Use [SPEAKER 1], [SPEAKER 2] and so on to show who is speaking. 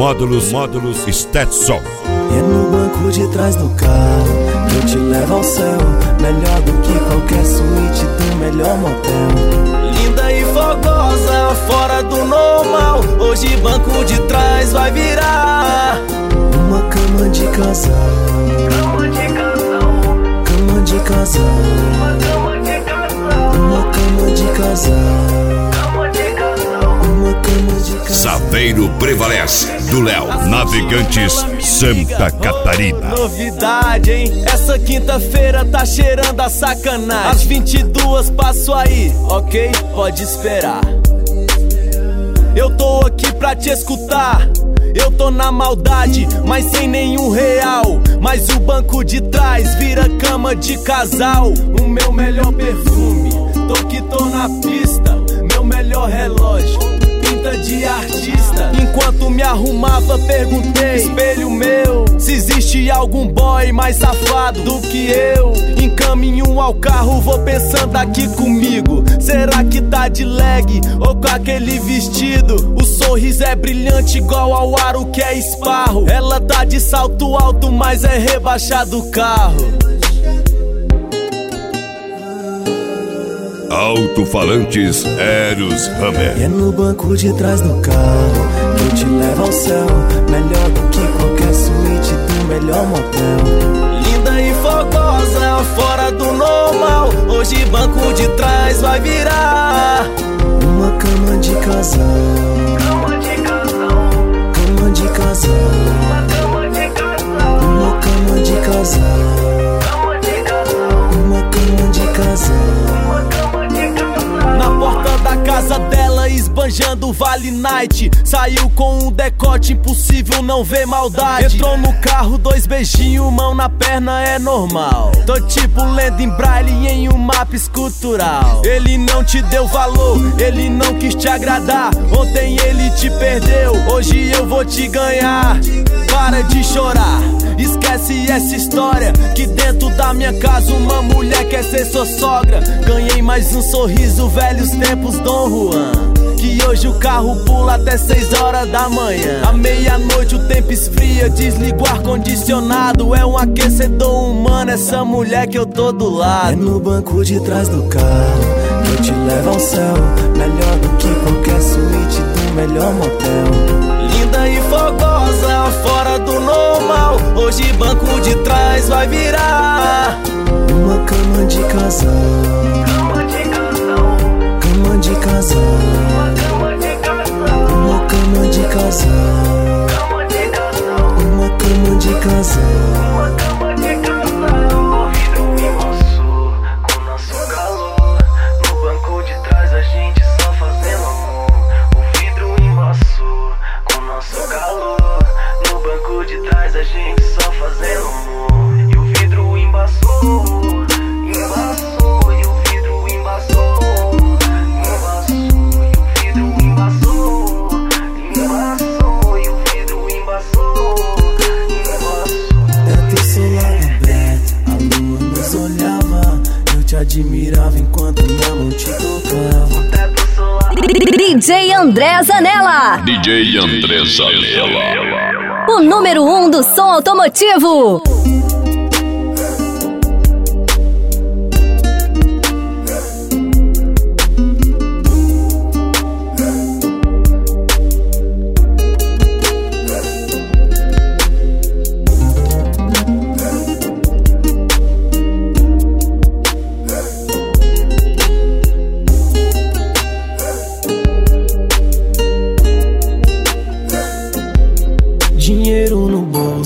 [SPEAKER 1] Módulos Stetson.
[SPEAKER 2] É no banco de trás do carro que eu te levo ao céu, melhor do que qualquer suíte do melhor motel. Linda e fogosa, fora do normal, hoje banco de trás vai virar uma cama de casal. Cama de casal. Cama de casal. Uma cama de casal. Uma cama de casal. Cama de casal. Uma cama de casal.
[SPEAKER 1] Saveiro Prevalece, do Léo, Navegantes, Santa Catarina.
[SPEAKER 2] Novidade, hein? Essa quinta-feira tá cheirando a sacanagem. Às 22 passo aí, ok? Pode esperar. Eu tô aqui pra te escutar. Eu tô na maldade, mas sem nenhum real. Mas o banco de trás vira cama de casal. O meu melhor perfume, tô que tô na pista. Meu melhor relógio, pinta de artista. Enquanto me arrumava perguntei, espelho meu, se existe algum boy mais safado do que eu. Encaminho ao carro, vou pensando aqui comigo. Será que tá de leg ou com aquele vestido? O sorriso é brilhante igual ao aro que é esparro. Ela tá de salto alto, mas é rebaixado o carro.
[SPEAKER 1] Alto-falantes Eros Hammer.
[SPEAKER 2] É no banco de trás do carro que eu te levo ao céu, melhor do que qualquer suíte do melhor motel. Linda e fogosa, fora do normal, hoje banco de trás vai virar uma cama de casal. Cama de casal. Cama de casal. Uma cama de casal. Uma cama de casal. Cama de casal. Uma cama de casal. Na porta da casa dela, esbanjando Vale Night. Saiu com um decote, impossível não ver maldade. Entrou no carro, 2 beijinhos, mão na perna é normal. Tô tipo lendo em braille em um mapa escultural. Ele não te deu valor, ele não quis te agradar. Ontem ele te perdeu, hoje eu vou te ganhar. Para de chorar, esquece essa história, que dentro da minha casa uma mulher quer ser sua sogra. Ganhei mais um sorriso, velhos tempos Dom Juan, que hoje o carro pula até 6 horas da manhã. À meia-noite o tempo esfria, desligo o ar-condicionado. É um aquecedor humano essa mulher que eu tô do lado. É no banco de trás do carro que eu te levo ao céu, melhor do que qualquer suíte do melhor motel. Linda e fogosa, fora do normal, hoje banco de trás vai virar uma cama de casal. Cama de casal. Cama de casal. Uma cama de casal. Uma cama de casal. Cama de casal. Uma cama de casal. Uma cama de casal. O vidro embaçou com nosso calor. No banco de trás a gente só fazendo amor. O vidro embaçou com nosso calor. No banco de trás a gente só fazendo amor. E o vidro embaçou. Embaçou e o vidro embaçou. Admirava enquanto minha mão te tocava.
[SPEAKER 3] DJ André Zanella.
[SPEAKER 1] DJ André Zanella.
[SPEAKER 3] O número 1 do som automotivo.